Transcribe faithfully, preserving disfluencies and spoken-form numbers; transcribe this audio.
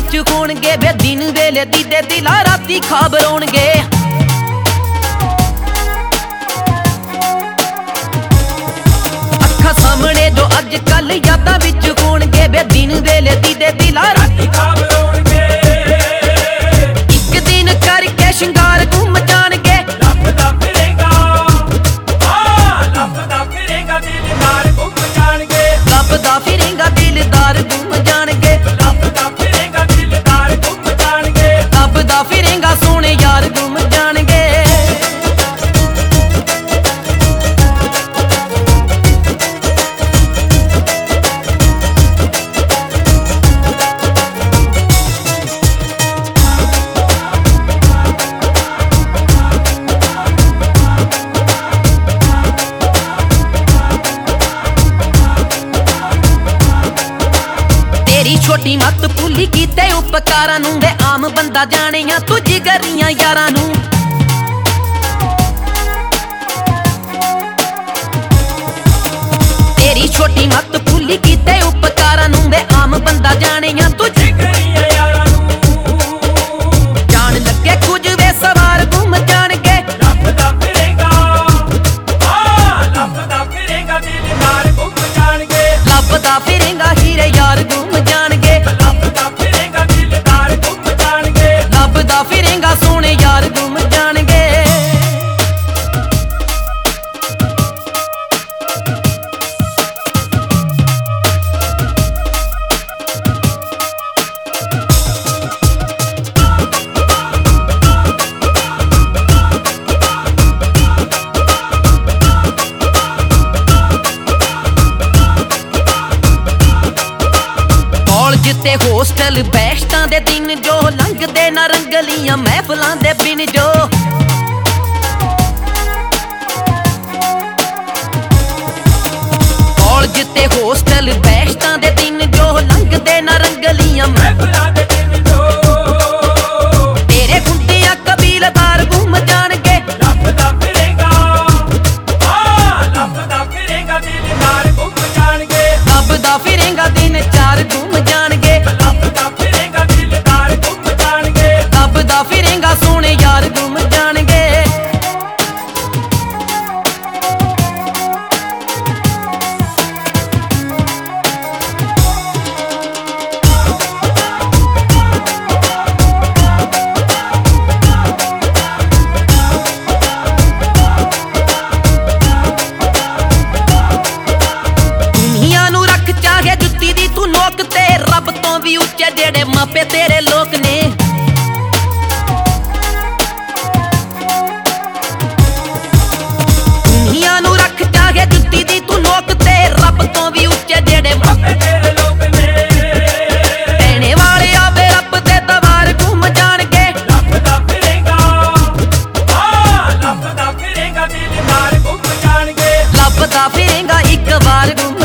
विच होणगे वे दिन वेले दीदे दिला राती खाब रोणगे। अखा सामने जो अज कल यादां विच होणगे वे दिन वेले दीदे दिला राती खाब रोणगे। इक दिन करके शिंगार घुम जाणगे लभदा फिरेगा आ लभदा फिरेगा दिलदार घुम जाणगे। लभदा फिरेगा दिलदार घुम जाणगे। लभदा फिरेगा दिलदार घुम जाणगे। लभदा फिरेगा सोहणे यार घुम जाणगे। छोटी मत भुली कीते उपकारां नूं वे आम बंदा जाणिया तू जिगरियां यारां नूं। तेरी छोटी मत भुली कीते उपकारां नूं वे आम बंदा जाणिया तू जिगरियां यारां नूं। जान लगे कुछ वे सवार घुम जाणगे लभदा फिरेगा आ लभदा फिरेगा दिलदार घुम जाणगे। लभदा फिरेगा हीरे यार घुम जाणगे। लभदा फिरेगा दिलदार घुम जाणगे। लभदा फिरेगा सोहणे यार घुम जाणगे। ते होस्टल बैशतां दे दिन जो लंघदे ना रंगलियां महफलां दे बिन जो। कॉलेज ते होस्टल बैशतां दे दिन जो लंघदे ना रंगलियां महफलां दे बिन जो। तेरे गुंडियां कबीलदार घुम जाणगे लभदा फिरेगा आ लभदा फिरेगा दिलदार घुम जाणगे। लभदा फिरेगा दिन चार घुम जाणगे। लभदा फिरेगा दिलदार घुम जाणगे। लभदा फिरेगा सोहणे यार घुम जाणगे। दुनिया नूं रख चाहे जुत्ती दी तू नोक ते रब तो भी उच्चे जेड़े मापे तेरे लोक ने। दुनिया नूं रख चाहे जुत्ती दी तू नोक ते रब तो भी उच्चे जेड़े मापे तेरे लोक ने। कहने वाले आवे रब दे दवार घुम जाणगे लभदा फिरेगा आ लभदा फिरेगा दिलदार घुम जाणगे। लभदा फिरेगा एक बार घुम